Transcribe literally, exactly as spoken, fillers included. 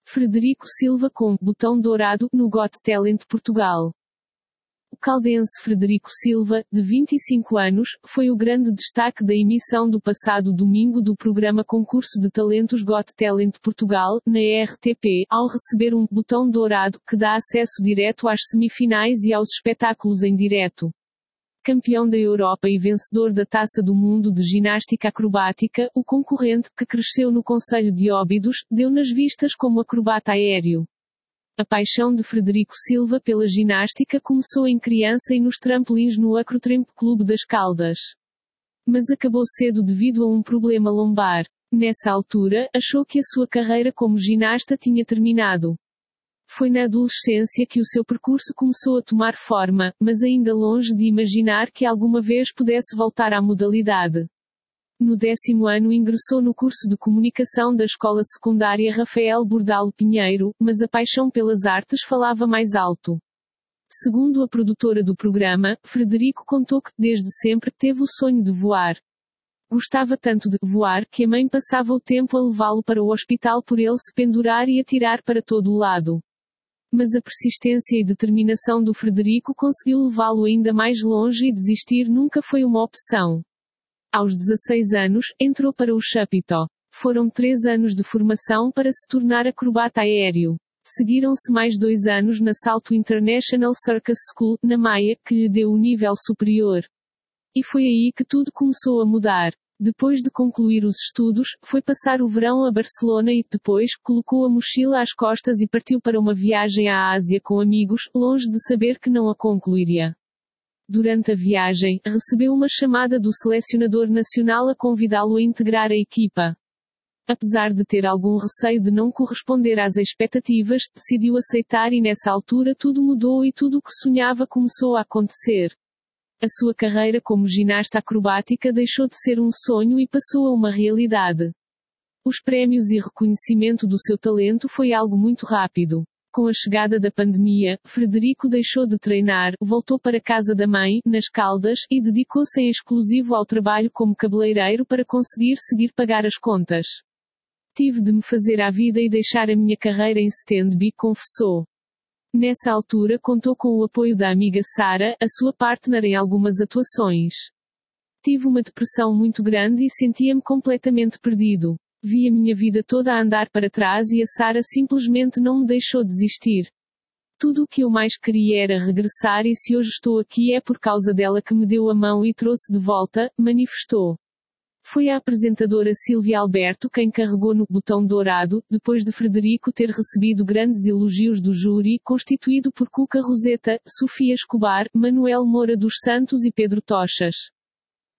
Frederico Silva com botão dourado no Got Talent Portugal. O caldense Frederico Silva, de vinte e cinco anos, foi o grande destaque da emissão do passado domingo do programa Concurso de Talentos Got Talent Portugal, na R T P, ao receber um botão dourado que dá acesso direto às semifinais e aos espetáculos em direto. Campeão da Europa e vencedor da Taça do Mundo de Ginástica Acrobática, o concorrente, que cresceu no concelho de Óbidos, deu nas vistas como acrobata aéreo. A paixão de Frederico Silva pela ginástica começou em criança e nos trampolins no Acrotramp Clube das Caldas. Mas acabou cedo devido a um problema lombar. Nessa altura, achou que a sua carreira como ginasta tinha terminado. Foi na adolescência que o seu percurso começou a tomar forma, mas ainda longe de imaginar que alguma vez pudesse voltar à modalidade. No décimo ano ingressou no curso de comunicação da Escola Secundária Rafael Bordalo Pinheiro, mas a paixão pelas artes falava mais alto. Segundo a produtora do programa, Frederico contou que, desde sempre, teve o sonho de voar. Gostava tanto de voar que a mãe passava o tempo a levá-lo para o hospital por ele se pendurar e atirar para todo o lado. Mas a persistência e determinação do Frederico conseguiu levá-lo ainda mais longe e desistir nunca foi uma opção. Aos dezasseis anos, entrou para o Chapitó. Foram três anos de formação para se tornar acrobata aéreo. Seguiram-se mais dois anos na Salto International Circus School, na Maia, que lhe deu o nível superior. E foi aí que tudo começou a mudar. Depois de concluir os estudos, foi passar o verão a Barcelona e, depois, colocou a mochila às costas e partiu para uma viagem à Ásia com amigos, longe de saber que não a concluiria. Durante a viagem, recebeu uma chamada do selecionador nacional a convidá-lo a integrar a equipa. Apesar de ter algum receio de não corresponder às expectativas, decidiu aceitar e nessa altura tudo mudou e tudo o que sonhava começou a acontecer. A sua carreira como ginasta acrobática deixou de ser um sonho e passou a uma realidade. Os prémios e reconhecimento do seu talento foi algo muito rápido. Com a chegada da pandemia, Frederico deixou de treinar, voltou para a casa da mãe, nas Caldas, e dedicou-se em exclusivo ao trabalho como cabeleireiro para conseguir seguir pagar as contas. Tive de me fazer à vida e deixar a minha carreira em stand-by, confessou. Nessa altura contou com o apoio da amiga Sara, a sua partner em algumas atuações. Tive uma depressão muito grande e sentia-me completamente perdido. Vi a minha vida toda a andar para trás e a Sara simplesmente não me deixou desistir. Tudo o que eu mais queria era regressar e se hoje estou aqui é por causa dela que me deu a mão e trouxe de volta, manifestou. Foi a apresentadora Sílvia Alberto quem carregou no botão dourado, depois de Frederico ter recebido grandes elogios do júri, constituído por Cuca Roseta, Sofia Escobar, Manuel Moura dos Santos e Pedro Tochas.